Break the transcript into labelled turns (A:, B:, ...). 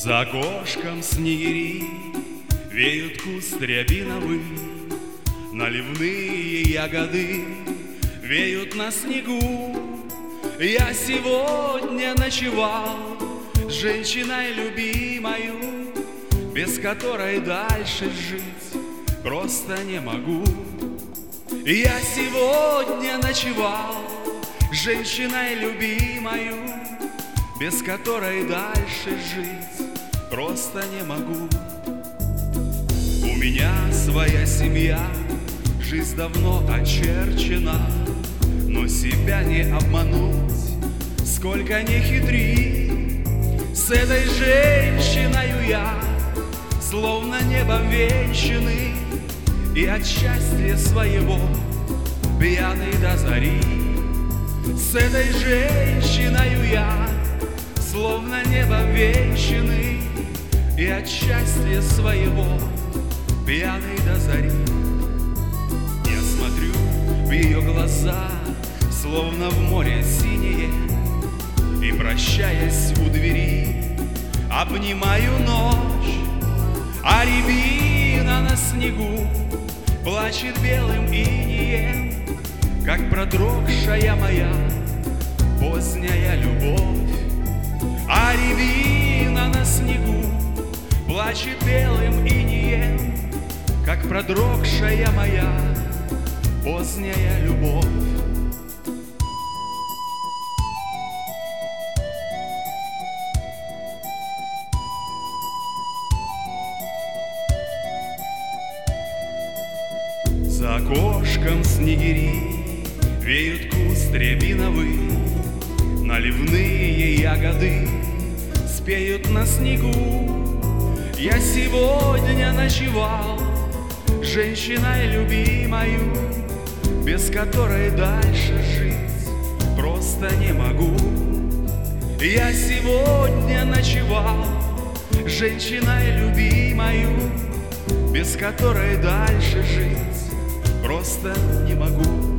A: За окошком снегири веют куст рябиновый, наливные ягоды веют на снегу. Я сегодня ночевал с женщиной любимою, без которой дальше жить просто не могу. Я сегодня ночевал с женщиной любимою, без которой дальше жить просто не могу. У меня своя семья, жизнь давно очерчена, но себя не обмануть, сколько ни хитри. С этой женщиною я словно небом венчанный, и от счастья своего пьяный до зари. С этой женщиною я словно небом венчанный, и от счастья своего пьяный до зари. Я смотрю в ее глаза, словно в море синее, и, прощаясь у двери, обнимаю ночь. А рябина на снегу плачет белым инеем, как продрогшая моя поздняя любовь. А рябина на снегу плачет белым инеем, как продрогшая моя поздняя любовь. За окошком снегири веют куст рябиновый, наливные ягоды спеют на снегу. Я сегодня ночевал с женщиной любимою, без которой дальше жить просто не могу. Я сегодня ночевал с женщиной любимою, без которой дальше жить просто не могу.